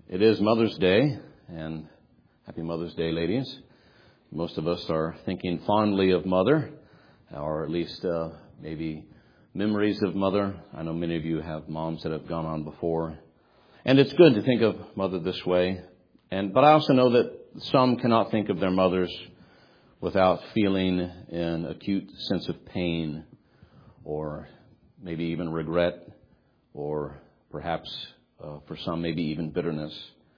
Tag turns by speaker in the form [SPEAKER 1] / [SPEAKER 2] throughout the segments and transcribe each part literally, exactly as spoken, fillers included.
[SPEAKER 1] It is Mother's Day, and happy Mother's Day, ladies. Most of us are thinking fondly of Mother, or at least uh, maybe memories of Mother. I know many of you have moms that have gone on before. And it's good to think of Mother this way. And but I also know that some cannot think of their mothers without feeling an acute sense of pain, or maybe even regret, or perhaps uh, for some maybe even bitterness.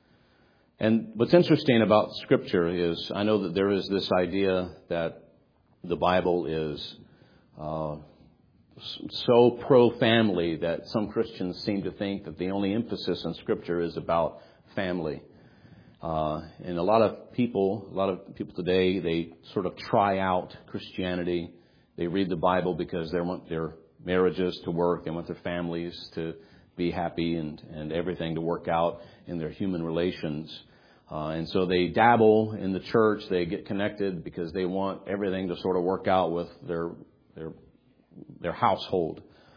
[SPEAKER 1] And what's interesting about Scripture is I know that there is this idea that the Bible is uh, so pro-family that some Christians seem to think that the only emphasis in Scripture is about family. Uh, and a lot of people, a lot of people today, they sort of try out Christianity. They read the Bible because they want their marriages to work. They want their families to be happy and, and everything to work out in their human relations. Uh, and so they dabble in the church. They get connected because they want everything to sort of work out with their their their household.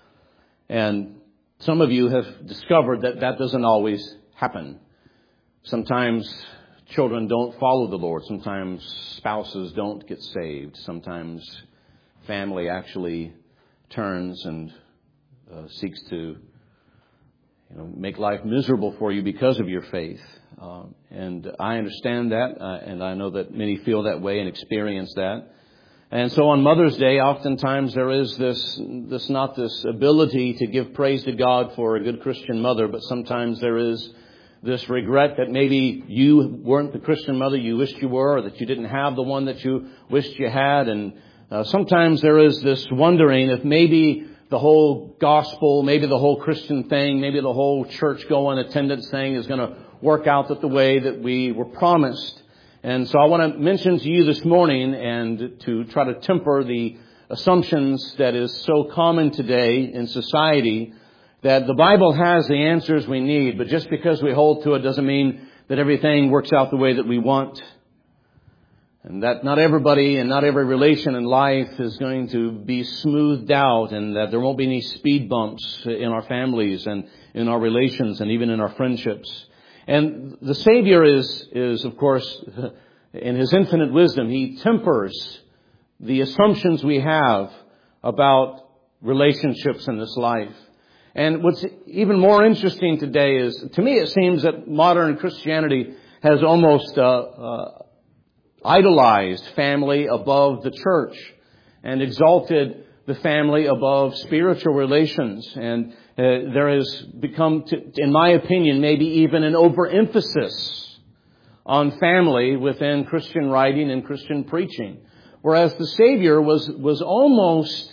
[SPEAKER 1] And some of you have discovered that that doesn't always happen. Sometimes children don't follow the Lord. Sometimes spouses don't get saved. Sometimes family actually turns and uh, seeks to you know, make life miserable for you because of your faith. Uh, and I understand that, uh, and I know that many feel that way and experience that. And so on Mother's Day, oftentimes there is this, this not this ability to give praise to God for a good Christian mother, but sometimes there is this regret that maybe you weren't the Christian mother you wished you were, or that you didn't have the one that you wished you had. And uh, sometimes there is this wondering if maybe the whole gospel, maybe the whole Christian thing, maybe the whole church-going attendance thing is going to work out that the way that we were promised. And so I want to mention to you this morning, and to try to temper the assumptions that is so common today in society, that the Bible has the answers we need, but just because we hold to it doesn't mean that everything works out the way that we want. And that not everybody and not every relation in life is going to be smoothed out, and that there won't be any speed bumps in our families and in our relations and even in our friendships. And the Savior is, is of course, in His infinite wisdom, He tempers the assumptions we have about relationships in this life. And what's even more interesting today is, to me, it seems that modern Christianity has almost uh, uh, idolized family above the church and exalted the family above spiritual relations. And uh, there has become, to, in my opinion, maybe even an overemphasis on family within Christian writing and Christian preaching. Whereas the Savior was, was almost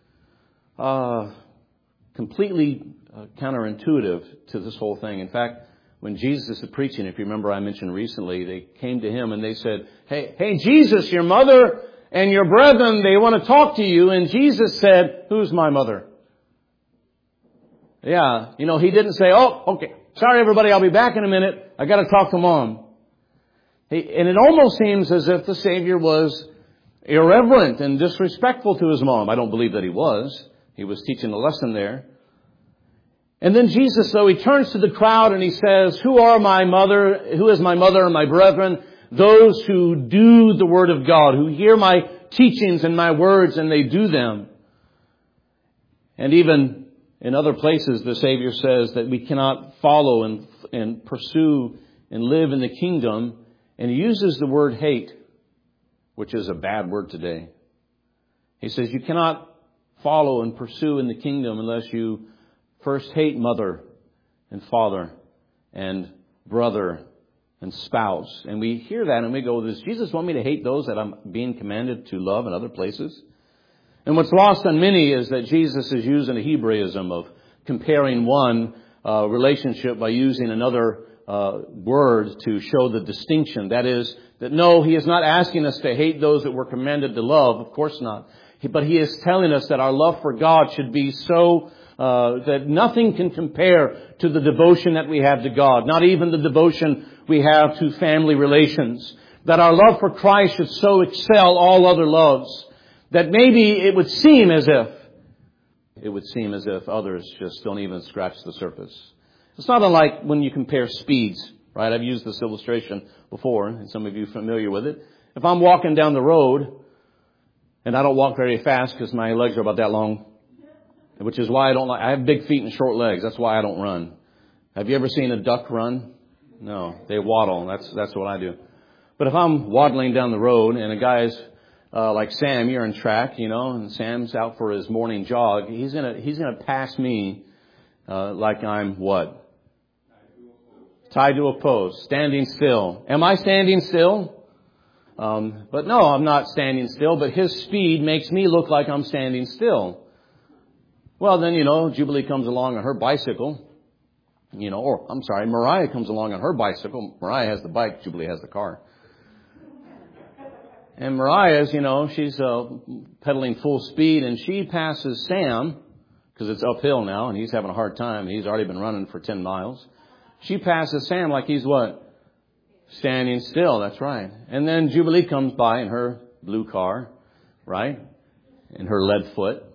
[SPEAKER 1] uh, completely uh, counterintuitive to this whole thing. In fact, when Jesus is preaching, if you remember I mentioned recently, they came to Him and they said, Hey, hey, Jesus, your mother and your brethren, they want to talk to you. And Jesus said, who's my mother? Yeah, you know, He didn't say, oh, okay, sorry everybody, I'll be back in a minute. I got to talk to Mom. He, and it almost seems as if the Savior was irreverent and disrespectful to His mom. I don't believe that He was. He was teaching a lesson there. And then Jesus, though, He turns to the crowd and He says, who are my mother? Who is my mother and my brethren? Those who do the Word of God, who hear my teachings and my words and they do them. And even in other places, the Savior says that we cannot follow and, and pursue and live in the kingdom. And He uses the word hate, which is a bad word today. He says you cannot follow and pursue in the kingdom unless you first hate mother and father and brother and spouse. And we hear that and we go, does Jesus want me to hate those that I'm being commanded to love in other places? And what's lost on many is that Jesus is using a Hebraism of comparing one uh, relationship by using another uh, word to show the distinction. That is, that no, He is not asking us to hate those that we're commanded to love. Of course not. But He is telling us that our love for God should be so Uh, that nothing can compare to the devotion that we have to God, not even the devotion we have to family relations. That our love for Christ should so excel all other loves that maybe it would seem as if, it would seem as if others just don't even scratch the surface. It's not unlike when you compare speeds. right? I've used this illustration before, and some of you are familiar with it. If I'm walking down the road, and I don't walk very fast because my legs are about that long, which is why I don't like, I have big feet and short legs. That's why I don't run. Have you ever seen a duck run? No, they waddle. That's, that's what I do. But if I'm waddling down the road and a guy's, uh, like Sam, you're in track, you know, and Sam's out for his morning jog, he's gonna, he's gonna pass me, uh, like I'm what? Tied to a post, standing still. Am I standing still? Um, but no, I'm not standing still, but his speed makes me look like I'm standing still. Well, then, you know, Jubilee comes along on her bicycle, you know, or I'm sorry, Mariah comes along on her bicycle. Mariah has the bike, Jubilee has the car. And Mariah's, you know, she's uh, pedaling full speed, and she passes Sam, because it's uphill now, and he's having a hard time. He's already been running for ten miles. She passes Sam like he's what? Standing still, that's right. And then Jubilee comes by in her blue car, right? In her lead foot.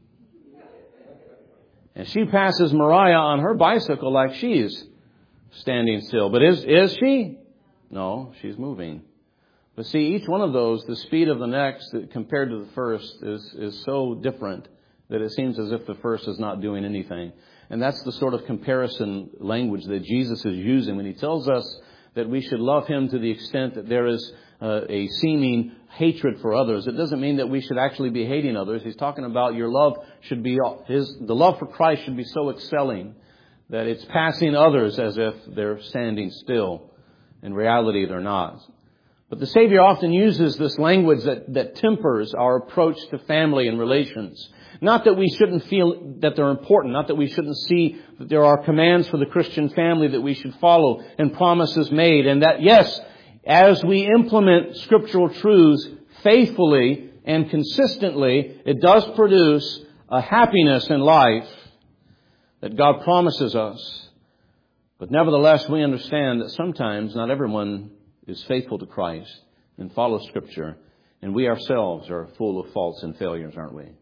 [SPEAKER 1] And she passes Mariah on her bicycle like she's standing still. But is is she? No, she's moving. But see, each one of those, the speed of the next compared to the first is, is so different that it seems as if the first is not doing anything. And that's the sort of comparison language that Jesus is using when he tells us that we should love him to the extent that there is uh, a seeming hatred for others. It doesn't mean that we should actually be hating others. He's talking about your love should be, his, the love for Christ should be so excelling that it's passing others as if they're standing still. In reality, they're not. But the Savior often uses this language that, that tempers our approach to family and relations. Not that we shouldn't feel that they're important. Not that we shouldn't see that there are commands for the Christian family that we should follow and promises made. And that, yes, as we implement scriptural truths faithfully and consistently, it does produce a happiness in life that God promises us. But nevertheless, we understand that sometimes not everyone is faithful to Christ and follows Scripture. And we ourselves are full of faults and failures, aren't we?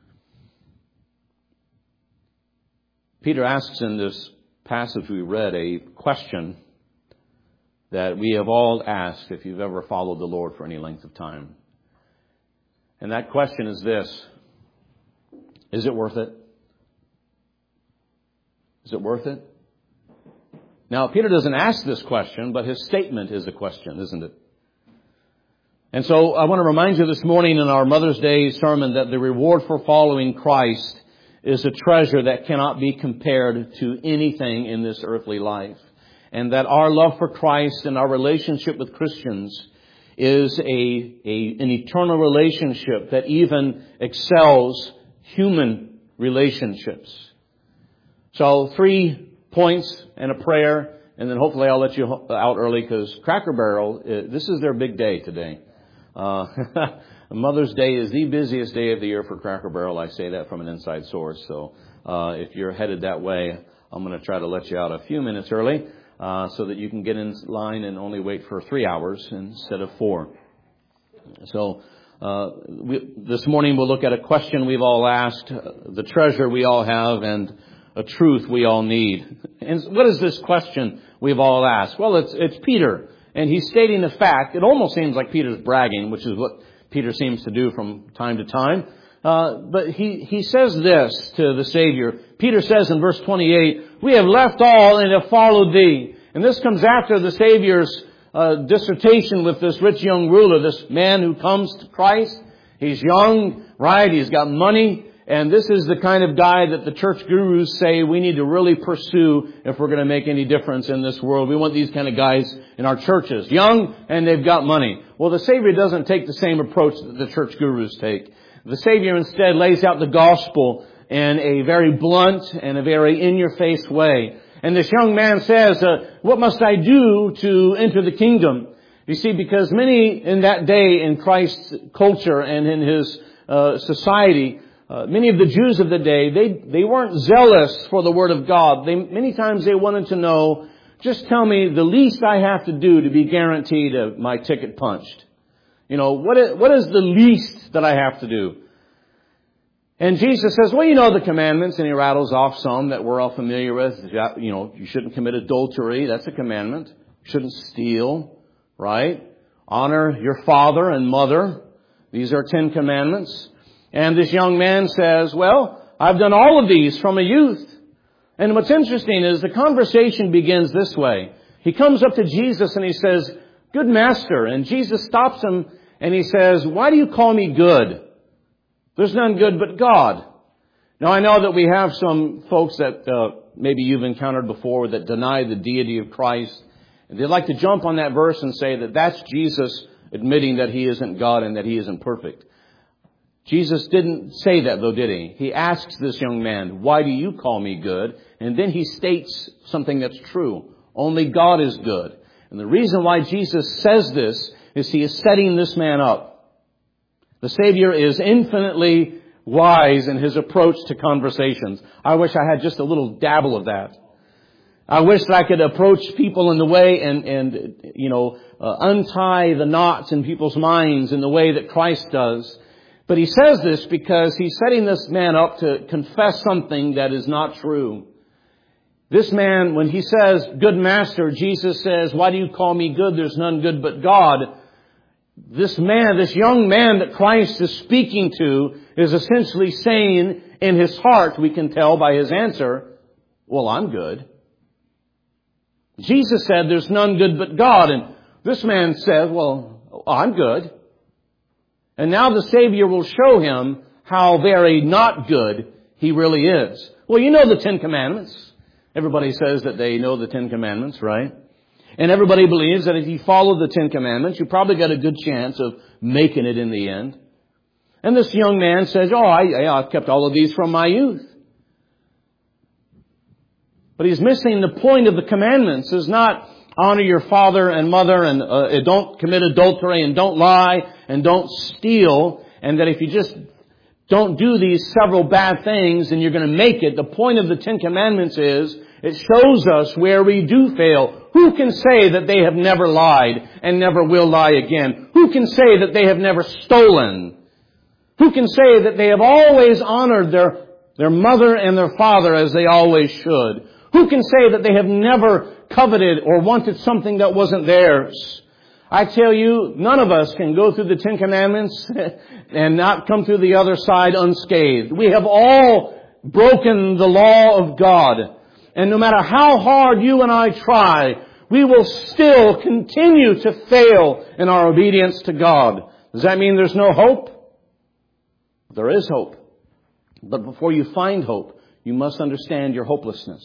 [SPEAKER 1] Peter asks in this passage we read a question that we have all asked if you've ever followed the Lord for any length of time. And that question is this: is it worth it? Is it worth it? Now, Peter doesn't ask this question, but his statement is a question, isn't it? And so I want to remind you this morning in our Mother's Day sermon that the reward for following Christ is a treasure that cannot be compared to anything in this earthly life. And that our love for Christ and our relationship with Christians is a, a an eternal relationship that even excels human relationships. So three points and a prayer, and then hopefully I'll let you out early because Cracker Barrel, this is their big day today. Uh, Mother's Day is the busiest day of the year for Cracker Barrel. I say that from an inside source. So uh, if you're headed that way, I'm going to try to let you out a few minutes early uh, so that you can get in line and only wait for three hours instead of four. So uh, we, this morning we'll look at a question we've all asked, the treasure we all have, and a truth we all need. And what is this question we've all asked? Well, it's it's Peter, and he's stating a fact. It almost seems like Peter's bragging, which is what Peter seems to do from time to time. Uh, but he, he says this to the Savior. Peter says in verse twenty-eight, "We have left all and have followed thee." And this comes after the Savior's uh, dissertation with this rich young ruler, this man who comes to Christ. He's young, right? He's got money. And this is the kind of guy that the church gurus say we need to really pursue if we're going to make any difference in this world. We want these kind of guys in our churches. Young, and they've got money. Well, the Savior doesn't take the same approach that the church gurus take. The Savior instead lays out the gospel in a very blunt and a very in-your-face way. And this young man says, uh, what must I do to enter the kingdom? You see, because many in that day in Christ's culture and in his uh, society, Uh, many of the Jews of the day, they, they weren't zealous for the Word of God. They, many times they wanted to know, just tell me the least I have to do to be guaranteed uh, my ticket punched. You know, what is, what is the least that I have to do? And Jesus says, well, you know the commandments, and he rattles off some that we're all familiar with. You know, you shouldn't commit adultery. That's a commandment. Shouldn't steal, right? Honor your father and mother. These are Ten Commandments. And this young man says, well, I've done all of these from a youth. And what's interesting is the conversation begins this way. He comes up to Jesus and he says, good master. And Jesus stops him and he says, why do you call me good? There's none good but God. Now I know that we have some folks that uh, maybe you've encountered before that deny the deity of Christ. And they'd like to jump on that verse and say that that's Jesus admitting that He isn't God and that He isn't perfect. Jesus didn't say that though, did He? He asks this young man, why do you call me good? And then He states something that's true. Only God is good. And the reason why Jesus says this is He is setting this man up. The Savior is infinitely wise in His approach to conversations. I wish I had just a little dabble of that. I wish that I could approach people in the way and, and you know, uh, untie the knots in people's minds in the way that Christ does. But He says this because He's setting this man up to confess something that is not true. This man, when he says, good master, Jesus says, why do you call me good? There's none good but God. This man, this young man that Christ is speaking to is essentially saying in his heart, we can tell by his answer, well, I'm good. Jesus said, there's none good but God. And this man says, well, I'm good. And now the Savior will show him how very not good he really is. Well, you know the Ten Commandments. Everybody says that they know the Ten Commandments, right? And everybody believes that if you follow the Ten Commandments, you probably got a good chance of making it in the end. And this young man says, oh, I, I've kept all of these from my youth. But he's missing the point of the commandments. Is not honor your father and mother and uh, don't commit adultery and don't lie and don't steal. And that if you just don't do these several bad things and you're going to make it. The point of the Ten Commandments is it shows us where we do fail. Who can say that they have never lied and never will lie again? Who can say that they have never stolen? Who can say that they have always honored their, their mother and their father as they always should? Who can say that they have never coveted or wanted something that wasn't theirs? I tell you, none of us can go through the Ten Commandments and not come through the other side unscathed. We have all broken the law of God. And no matter how hard you and I try, we will still continue to fail in our obedience to God. Does that mean there's no hope? There is hope. But before you find hope, you must understand your hopelessness.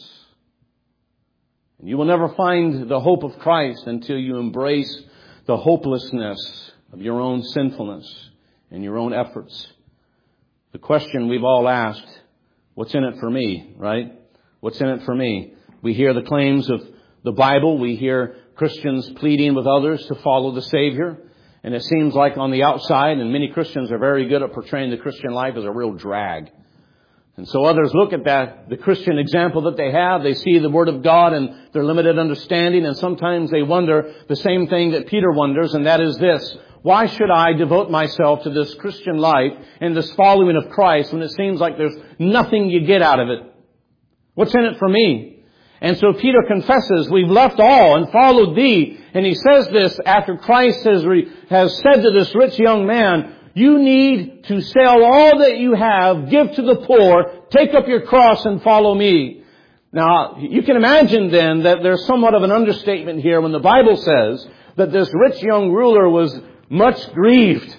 [SPEAKER 1] And you will never find the hope of Christ until you embrace the hopelessness of your own sinfulness and your own efforts. The question we've all asked, what's in it for me, right? What's in it for me? We hear the claims of the Bible. We hear Christians pleading with others to follow the Savior. And it seems like on the outside, and many Christians are very good at portraying the Christian life as a real drag. And so others look at that, the Christian example that they have. They see the Word of God and their limited understanding. And sometimes they wonder the same thing that Peter wonders. And that is this. Why should I devote myself to this Christian life and this following of Christ when it seems like there's nothing you get out of it? What's in it for me? And so Peter confesses, we've left all and followed thee. And he says this after Christ has, re- has said to this rich young man, you need to sell all that you have, give to the poor, take up your cross and follow me. Now, you can imagine then that there's somewhat of an understatement here when the Bible says that this rich young ruler was much grieved.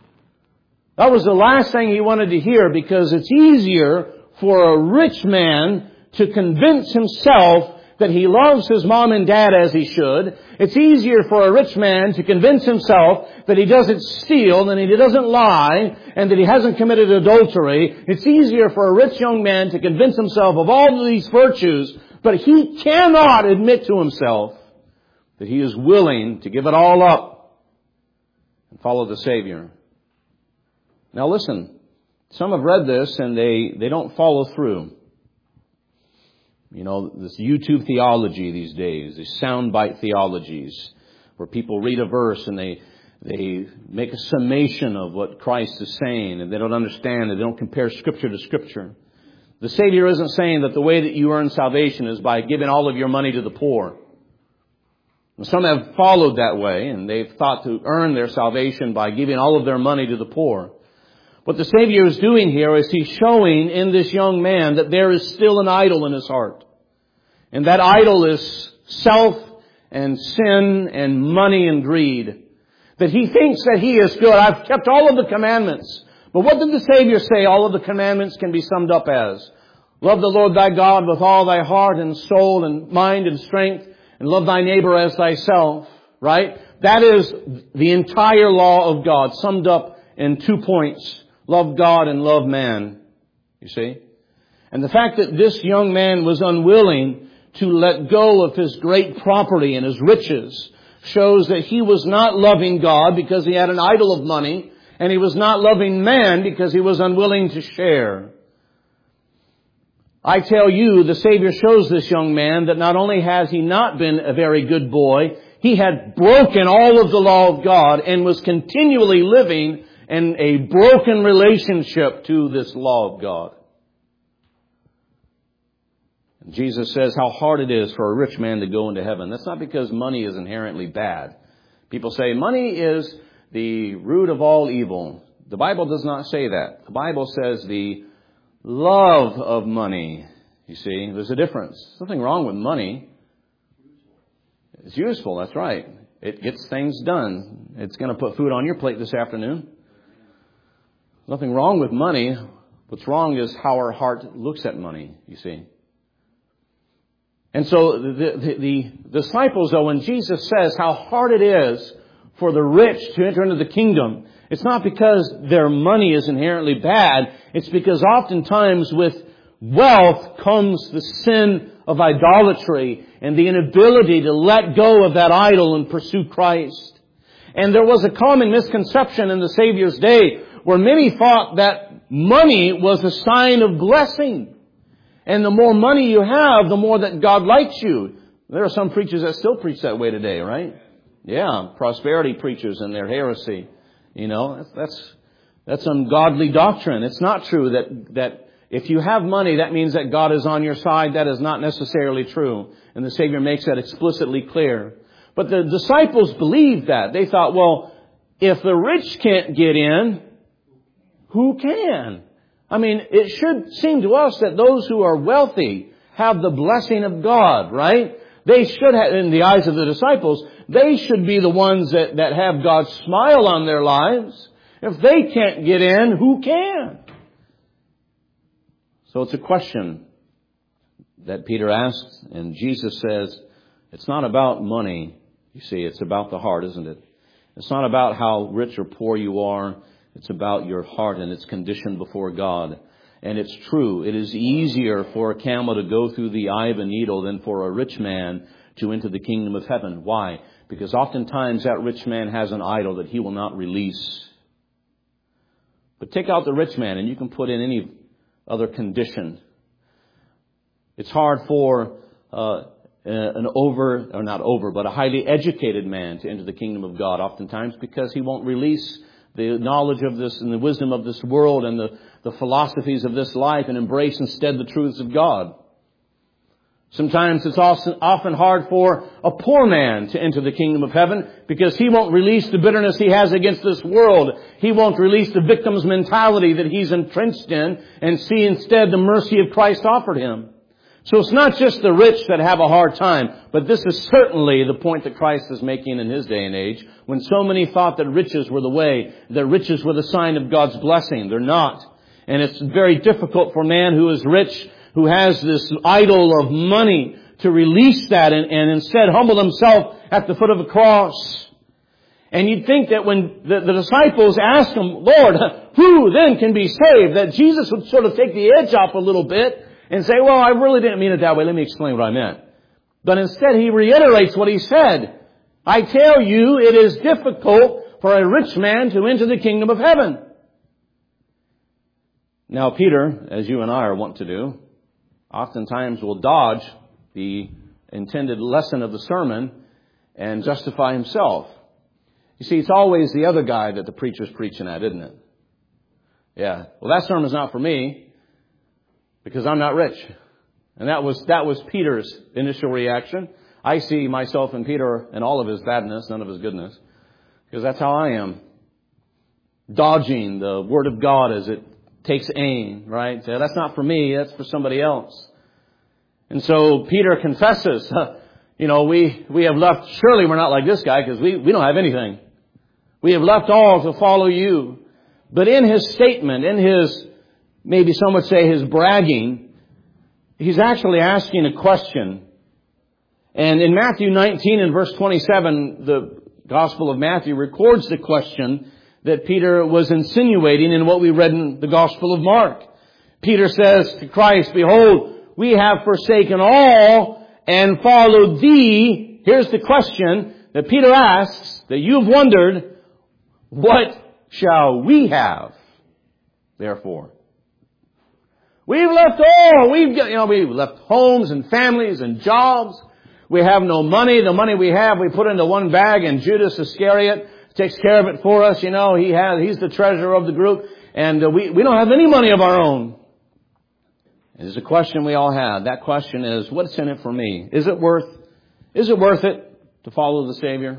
[SPEAKER 1] That was the last thing he wanted to hear, because it's easier for a rich man to convince himself that he loves his mom and dad as he should. It's easier for a rich man to convince himself that he doesn't steal and he doesn't lie and that he hasn't committed adultery. It's easier for a rich young man to convince himself of all of these virtues, but he cannot admit to himself that he is willing to give it all up and follow the Savior. Now listen, some have read this and they, they don't follow through. You know, this YouTube theology these days, these soundbite theologies, where people read a verse and they they make a summation of what Christ is saying, and they don't understand it. They don't compare Scripture to Scripture. The Savior isn't saying that the way that you earn salvation is by giving all of your money to the poor. Some have followed that way, and they've thought to earn their salvation by giving all of their money to the poor. What the Savior is doing here is He's showing in this young man that there is still an idol in his heart. And that idol is self and sin and money and greed. That he thinks that he is good. I've kept all of the commandments. But what did the Savior say all of the commandments can be summed up as? Love the Lord thy God with all thy heart and soul and mind and strength, and love thy neighbor as thyself. Right? That is the entire law of God, summed up in two points. Love God and love man. You see? And the fact that this young man was unwilling to let go of his great property and his riches shows that he was not loving God because he had an idol of money, and he was not loving man because he was unwilling to share. I tell you, the Savior shows this young man that not only has he not been a very good boy, he had broken all of the law of God and was continually living in a broken relationship to this law of God. Jesus says how hard it is for a rich man to go into heaven. That's not because money is inherently bad. People say money is the root of all evil. The Bible does not say that. The Bible says the love of money. You see, there's a difference. There's nothing wrong with money. It's useful, that's right. It gets things done. It's going to put food on your plate this afternoon. Nothing wrong with money. What's wrong is how our heart looks at money, you see. And so the, the, the disciples, though, when Jesus says how hard it is for the rich to enter into the kingdom, it's not because their money is inherently bad. It's because oftentimes with wealth comes the sin of idolatry and the inability to let go of that idol and pursue Christ. And there was a common misconception in the Savior's day where many thought that money was a sign of blessing. And the more money you have, the more that God likes you. There are some preachers that still preach that way today, right? Yeah, prosperity preachers and their heresy. You know, that's that's, that's ungodly doctrine. It's not true that that if you have money, that means that God is on your side. That is not necessarily true. And the Savior makes that explicitly clear. But the disciples believed that. They thought, well, if the rich can't get in, who can? I mean, it should seem to us that those who are wealthy have the blessing of God, right? They should have, in the eyes of the disciples, they should be the ones that, that have God's smile on their lives. If they can't get in, who can? So it's a question that Peter asks, and Jesus says, it's not about money. You see, it's about the heart, isn't it? It's not about how rich or poor you are. It's about your heart and its condition before God. And it's true. It is easier for a camel to go through the eye of a needle than for a rich man to enter the kingdom of heaven. Why? Because oftentimes that rich man has an idol that he will not release. But take out the rich man and you can put in any other condition. It's hard for uh, an over, or not over, but a highly educated man to enter the kingdom of God oftentimes because he won't release the knowledge of this and the wisdom of this world and the, the philosophies of this life and embrace instead the truths of God. Sometimes it's also often hard for a poor man to enter the kingdom of heaven because he won't release the bitterness he has against this world. He won't release the victim's mentality that he's entrenched in and see instead the mercy of Christ offered him. So it's not just the rich that have a hard time, but this is certainly the point that Christ is making in His day and age, when so many thought that riches were the way, that riches were the sign of God's blessing. They're not. And it's very difficult for a man who is rich, who has this idol of money, to release that and, and instead humble himself at the foot of the cross. And you'd think that when the, the disciples asked Him, Lord, who then can be saved? That Jesus would sort of take the edge off a little bit and say, well, I really didn't mean it that way. Let me explain what I meant. But instead, He reiterates what He said. I tell you, it is difficult for a rich man to enter the kingdom of heaven. Now, Peter, as you and I are wont to do, oftentimes will dodge the intended lesson of the sermon and justify himself. You see, it's always the other guy that the preacher's preaching at, isn't it? Yeah. Well, that sermon's not for me, because I'm not rich. And that was that was Peter's initial reaction. I see myself in Peter and all of his badness, none of his goodness, because that's how I am. Dodging the Word of God as it takes aim, right? So that's not for me, that's for somebody else. And so Peter confesses, you know, we, we have left, surely we're not like this guy because we, we don't have anything. We have left all to follow you. But in his statement, in his, maybe some would say his bragging, he's actually asking a question. And in Matthew nineteen and verse twenty-seven, the Gospel of Matthew records the question that Peter was insinuating in what we read in the Gospel of Mark. Peter says to Christ, behold, we have forsaken all and followed thee. Here's the question that Peter asks, that you've wondered, what shall we have, therefore? We've left all. We've got, you know, we've left homes and families and jobs. We have no money. The money we have, we put into one bag, and Judas Iscariot takes care of it for us. You know, he has, he's the treasurer of the group, and uh, we, we don't have any money of our own. It's a question we all have. That question is, what's in it for me? Is it worth, is it worth it to follow the Savior?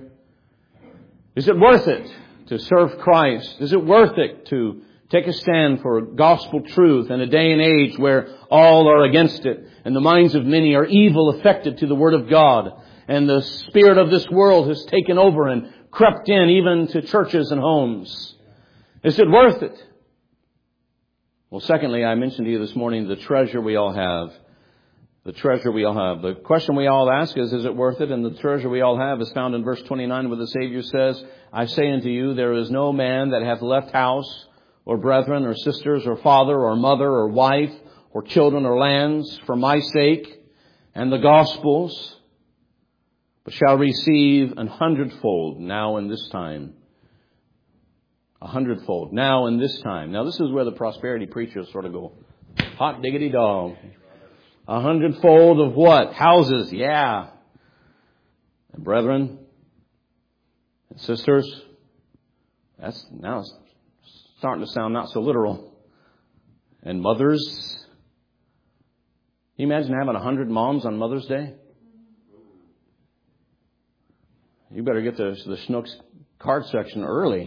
[SPEAKER 1] Is it worth it to serve Christ? Is it worth it to take a stand for gospel truth in a day and age where all are against it and the minds of many are evil affected to the Word of God, and the spirit of this world has taken over and crept in even to churches and homes? Is it worth it? Well, secondly, I mentioned to you this morning the treasure we all have. The treasure we all have. The question we all ask is, is it worth it? And the treasure we all have is found in verse twenty-nine, where the Savior says, I say unto you, there is no man that hath left house or brethren or sisters or father or mother or wife or children or lands for my sake and the gospel's, but shall receive an hundredfold now in this time. A hundredfold now in this time. Now this is where the prosperity preachers sort of go, hot diggity dog. A hundredfold of what? Houses, yeah. And brethren and sisters. That's now it's starting to sound not so literal. And mothers. Can you imagine having a hundred moms on Mother's Day? You better get to the Schnucks card section early.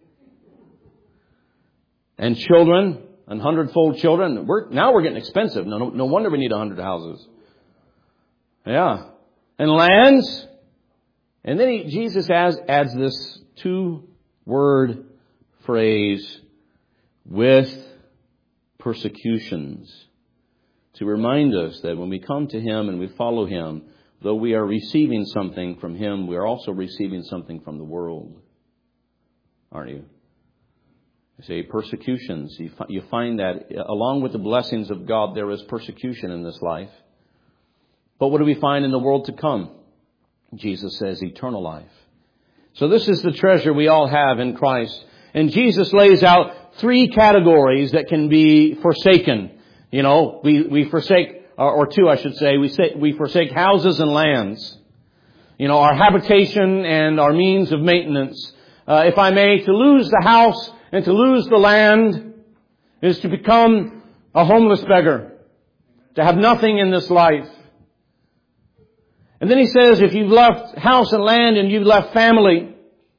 [SPEAKER 1] And children, and hundredfold children. We're, now we're getting expensive. No, no, no wonder we need a hundred houses. Yeah. And lands. And then he, Jesus adds, adds this two-word phrase, with persecutions, to remind us that when we come to Him and we follow Him, though we are receiving something from Him, we are also receiving something from the world. Aren't you? You say persecutions. You, fi- you find that along with the blessings of God, there is persecution in this life. But what do we find in the world to come? Jesus says eternal life. So this is the treasure we all have in Christ. And Jesus lays out three categories that can be forsaken. You know, we, we forsake, or, or two I should say, we say, we forsake houses and lands. You know, our habitation and our means of maintenance. Uh, if I may, to lose the house and to lose the land is to become a homeless beggar. To have nothing in this life. And then he says, if you've left house and land and you've left family.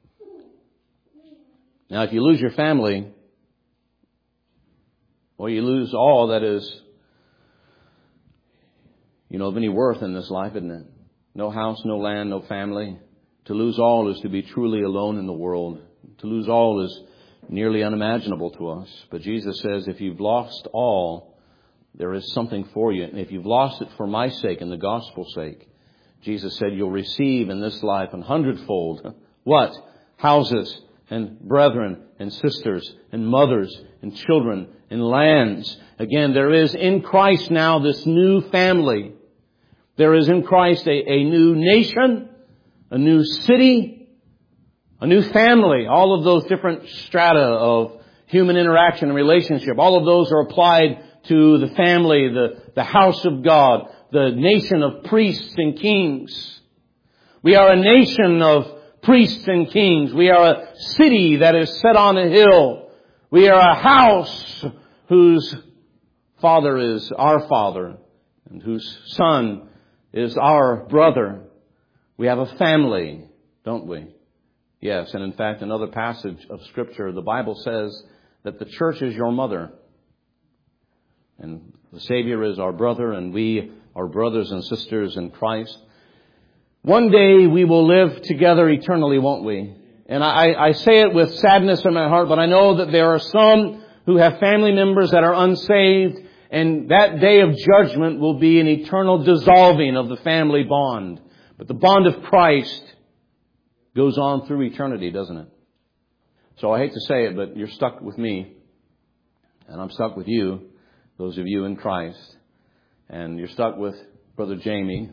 [SPEAKER 1] Now, if you lose your family, well, you lose all that is, you know, of any worth in this life, isn't it? No house, no land, no family. To lose all is to be truly alone in the world. To lose all is nearly unimaginable to us. But Jesus says, if you've lost all, there is something for you. And if you've lost it for my sake and the gospel's sake, Jesus said, you'll receive in this life an hundredfold. What? Houses and brethren and sisters and mothers and children and lands. Again, there is in Christ now this new family. There is in Christ a, a new nation, a new city, a new family. All of those different strata of human interaction and relationship, all of those are applied to the family, the, the house of God, the nation of priests and kings. We are a nation of priests and kings. We are a city that is set on a hill. We are a house whose father is our father and whose son is our brother. We have a family, don't we? Yes, and in fact, another passage of Scripture, the Bible says that the church is your mother. And the Savior is our brother, and we are brothers and sisters in Christ. One day we will live together eternally, won't we? And I, I say it with sadness in my heart, but I know that there are some who have family members that are unsaved, and that day of judgment will be an eternal dissolving of the family bond. But the bond of Christ goes on through eternity, doesn't it? So I hate to say it, but you're stuck with me, and I'm stuck with you, those of you in Christ, and you're stuck with Brother Jamie,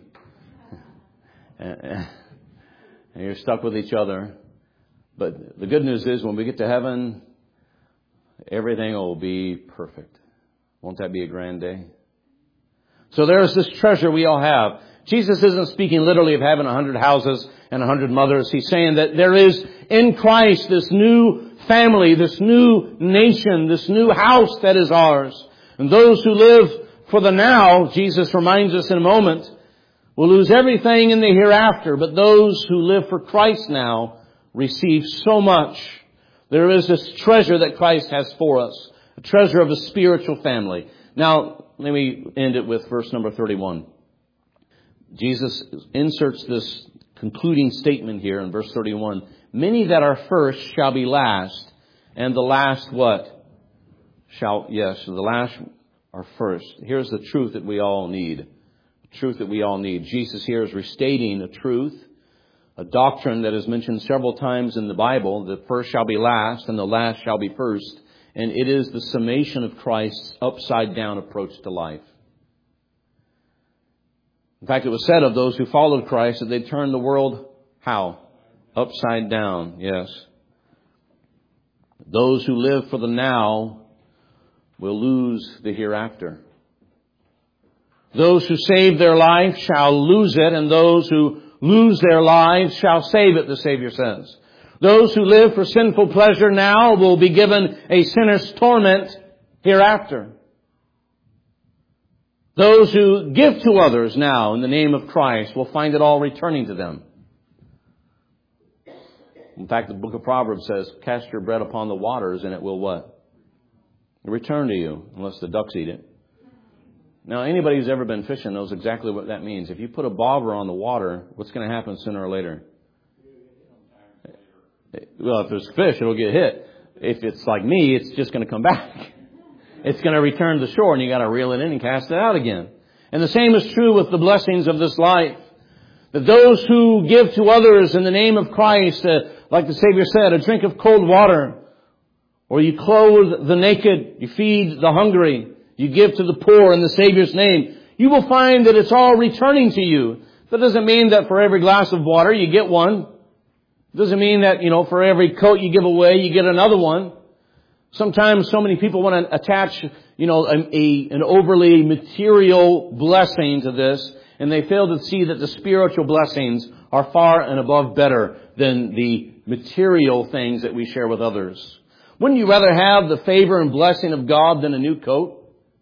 [SPEAKER 1] and you're stuck with each other. But the good news is when we get to heaven, everything will be perfect. Won't that be a grand day? So there's this treasure we all have. Jesus isn't speaking literally of having a hundred houses and a hundred mothers. He's saying that there is in Christ this new family, this new nation, this new house that is ours. And those who live for the now, Jesus reminds us in a moment, will lose everything in the hereafter. But those who live for Christ now receive so much. There is this treasure that Christ has for us, a treasure of a spiritual family. Now, let me end it with verse number thirty-one. Jesus inserts this concluding statement here in verse thirty-one. Many that are first shall be last, and the last what? Shall, yes, the last are first. Here's the truth that we all need. The truth that we all need. Jesus here is restating a truth, a doctrine that is mentioned several times in the Bible. The first shall be last, and the last shall be first. And it is the summation of Christ's upside down approach to life. In fact, it was said of those who followed Christ that they turned the world, how? Upside down, yes. Those who live for the now will lose the hereafter. Those who save their life shall lose it, and those who lose their lives shall save it, the Savior says. Those who live for sinful pleasure now will be given a sinner's torment hereafter. Those who give to others now in the name of Christ will find it all returning to them. In fact, the book of Proverbs says, cast your bread upon the waters and it will what? Return to you, unless the ducks eat it. Now, anybody who's ever been fishing knows exactly what that means. If you put a bobber on the water, what's going to happen sooner or later? Well, if there's fish, it'll get hit. If it's like me, it's just going to come back. It's going to return to the shore, and you got to reel it in and cast it out again. And the same is true with the blessings of this life. That those who give to others in the name of Christ, uh, like the Savior said, a drink of cold water, or you clothe the naked, you feed the hungry, you give to the poor in the Savior's name, you will find that it's all returning to you. That doesn't mean that for every glass of water you get one. It doesn't mean that, you know, for every coat you give away you get another one. Sometimes so many people want to attach, you know, a, a, an overly material blessing to this, and they fail to see that the spiritual blessings are far and above better than the material things that we share with others. Wouldn't you rather have the favor and blessing of God than a new coat?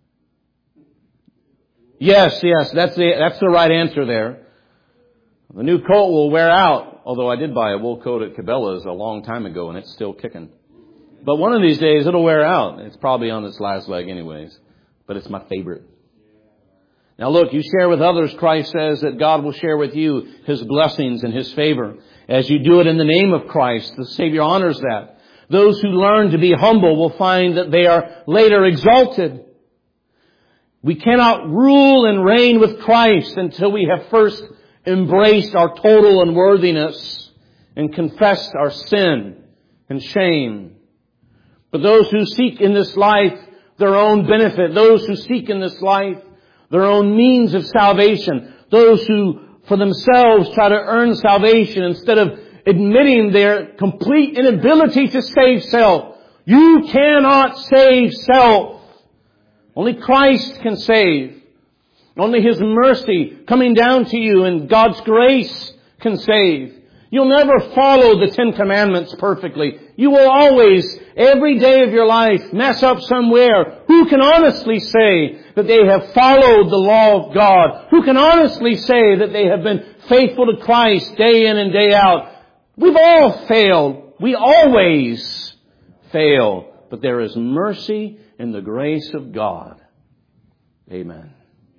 [SPEAKER 1] Yes, yes, that's the, that's the right answer there. The new coat will wear out, although I did buy a wool coat at Cabela's a long time ago and it's still kicking. But one of these days it'll wear out. It's probably on its last leg anyways, but it's my favorite. Now look, you share with others, Christ says that God will share with you His blessings and His favor. As you do it in the name of Christ, the Savior honors that. Those who learn to be humble will find that they are later exalted. We cannot rule and reign with Christ until we have first embraced our total unworthiness and confessed our sin and shame. But those who seek in this life their own benefit, those who seek in this life their own means of salvation, those who for themselves try to earn salvation instead of admitting their complete inability to save self. You cannot save self. Only Christ can save. Only His mercy coming down to you and God's grace can save. You'll never follow the Ten Commandments perfectly. You will always, every day of your life, mess up somewhere. Who can honestly say that they have followed the law of God? Who can honestly say that they have been faithful to Christ day in and day out? We've all failed. We always fail. But there is mercy in the grace of God. Amen.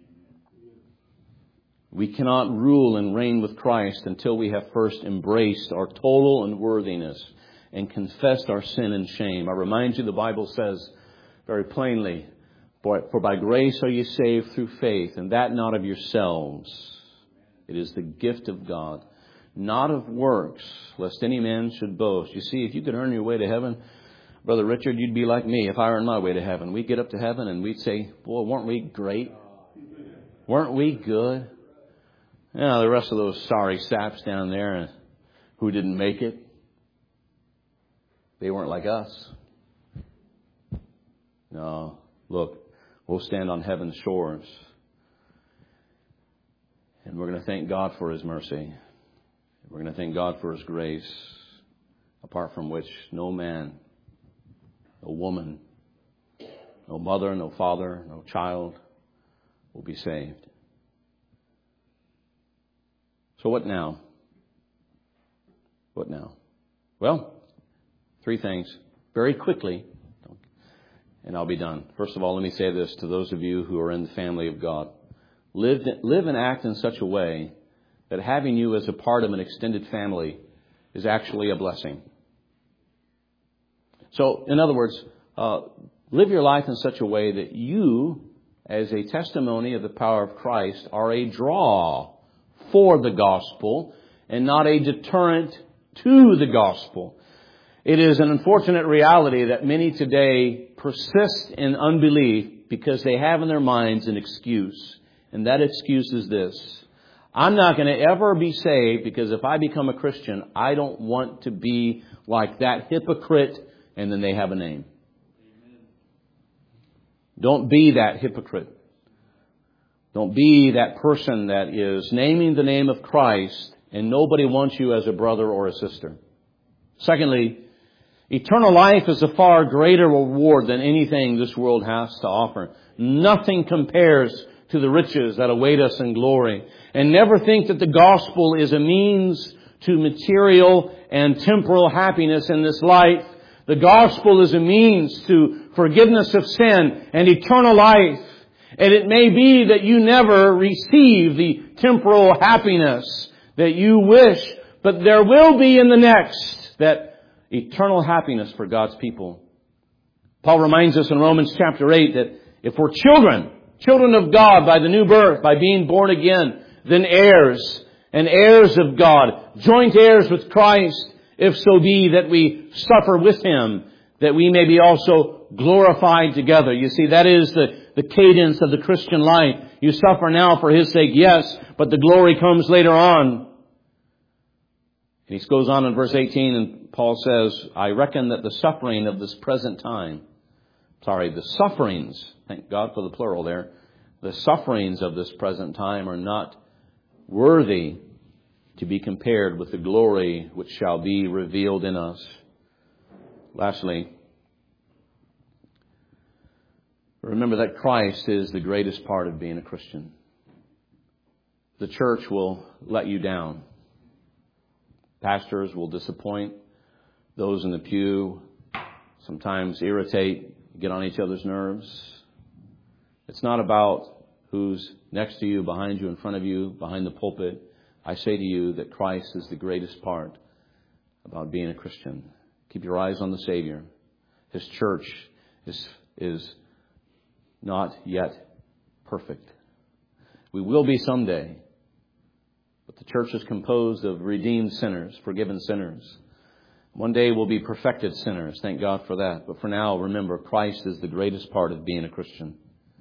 [SPEAKER 1] We cannot rule and reign with Christ until we have first embraced our total unworthiness and confessed our sin and shame. I remind you, the Bible says very plainly, For, for by grace are you saved through faith, and that not of yourselves. It is the gift of God, not of works, lest any man should boast. You see, if you could earn your way to heaven, Brother Richard, you'd be like me if I earned my way to heaven. We'd get up to heaven and we'd say, boy, weren't we great? Weren't we good? You know, the rest of those sorry saps down there who didn't make it, they weren't like us. No, look. We'll stand on heaven's shores. And we're going to thank God for His mercy. We're going to thank God for His grace, apart from which no man, no woman, no mother, no father, no child will be saved. So what now? What now? Well, three things. Very quickly. And I'll be done. First of all, let me say this to those of you who are in the family of God. Live, live and act in such a way that having you as a part of an extended family is actually a blessing. So, in other words, uh, live your life in such a way that you, as a testimony of the power of Christ, are a draw for the gospel and not a deterrent to the gospel. It is an unfortunate reality that many today persist in unbelief because they have in their minds an excuse. And that excuse is this: I'm not going to ever be saved because if I become a Christian, I don't want to be like that hypocrite, and then they have a name. Don't be that hypocrite. Don't be that person that is naming the name of Christ and nobody wants you as a brother or a sister. Secondly, eternal life is a far greater reward than anything this world has to offer. Nothing compares to the riches that await us in glory. And never think that the gospel is a means to material and temporal happiness in this life. The gospel is a means to forgiveness of sin and eternal life. And it may be that you never receive the temporal happiness that you wish, but there will be in the next that eternal happiness for God's people. Paul reminds us in Romans chapter eight that if we're children, children of God by the new birth, by being born again, then heirs and heirs of God, joint heirs with Christ, if so be that we suffer with Him, that we may be also glorified together. You see, that is the, the cadence of the Christian life. You suffer now for His sake, yes, but the glory comes later on. And he goes on in verse eighteen, and Paul says, I reckon that the suffering of this present time, sorry, the sufferings, thank God for the plural there, the sufferings of this present time are not worthy to be compared with the glory which shall be revealed in us. Lastly, remember that Christ is the greatest part of being a Christian. The church will let you down. Pastors will disappoint. Those in the pew sometimes irritate, get on each other's nerves. It's not about who's next to you, behind you, in front of you, behind the pulpit. I say to you that Christ is the greatest part about being a Christian. Keep your eyes on the Savior. His church is, is not yet perfect. We will be someday. But the church is composed of redeemed sinners, forgiven sinners. One day we'll be perfected sinners. Thank God for that. But for now, remember, Christ is the greatest part of being a Christian.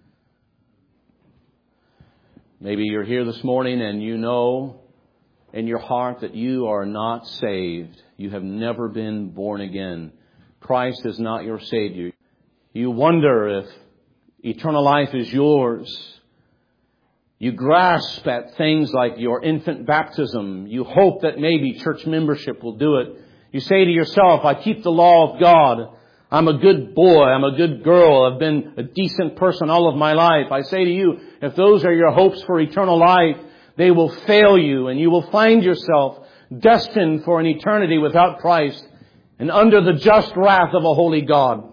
[SPEAKER 1] Maybe you're here this morning and you know in your heart that you are not saved. You have never been born again. Christ is not your Savior. You wonder if eternal life is yours. You grasp at things like your infant baptism. You hope that maybe church membership will do it. You say to yourself, I keep the law of God. I'm a good boy. I'm a good girl. I've been a decent person all of my life. I say to you, if those are your hopes for eternal life, they will fail you, and you will find yourself destined for an eternity without Christ and under the just wrath of a holy God.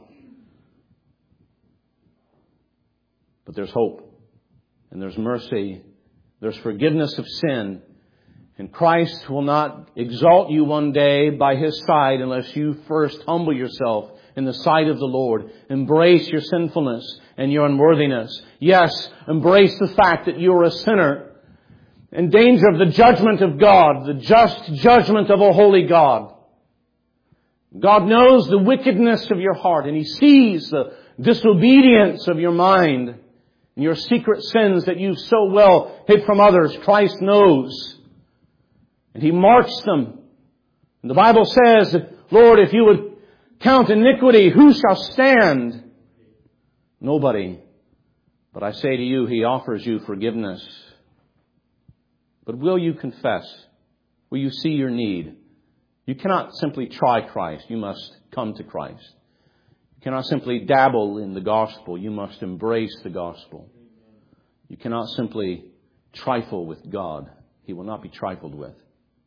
[SPEAKER 1] But there's hope, and there's mercy, there's forgiveness of sin, and Christ will not exalt you one day by His side unless you first humble yourself in the sight of the Lord. Embrace your sinfulness and your unworthiness. Yes, embrace the fact that you are a sinner in danger of the judgment of God, the just judgment of a holy God. God knows the wickedness of your heart, and He sees the disobedience of your mind and your secret sins that you've so well hid from others. Christ knows, and He marks them. And the Bible says, Lord, if you would count iniquity, who shall stand? Nobody. But I say to you, He offers you forgiveness. But will you confess? Will you see your need? You cannot simply try Christ. You must come to Christ. You cannot simply dabble in the gospel. You must embrace the gospel. You cannot simply trifle with God. He will not be trifled with.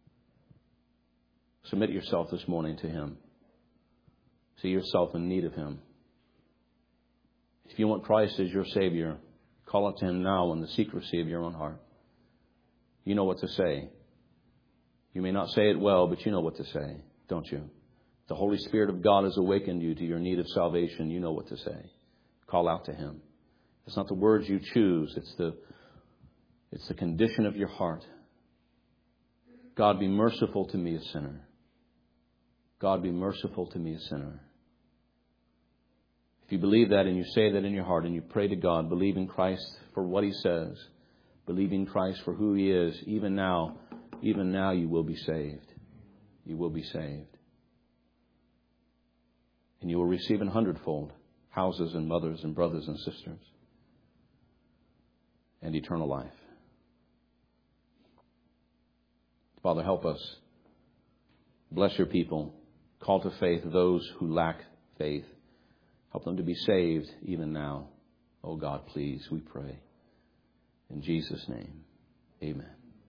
[SPEAKER 1] Submit yourself this morning to Him. See yourself in need of Him. If you want Christ as your Savior, call out to Him now in the secrecy of your own heart. You know what to say. You may not say it well, but you know what to say, don't you? The Holy Spirit of God has awakened you to your need of salvation. You know what to say. Call out to Him. It's not the words you choose. It's the, it's the condition of your heart. God, be merciful to me, a sinner. God, be merciful to me, a sinner. If you believe that and you say that in your heart and you pray to God, believe in Christ for what He says, believe in Christ for who He is, even now, even now you will be saved. You will be saved. And you will receive an hundredfold houses and mothers and brothers and sisters and eternal life. Father, help us. Bless your people. Call to faith those who lack faith. Help them to be saved even now. Oh God, please, we pray. In Jesus' name, amen.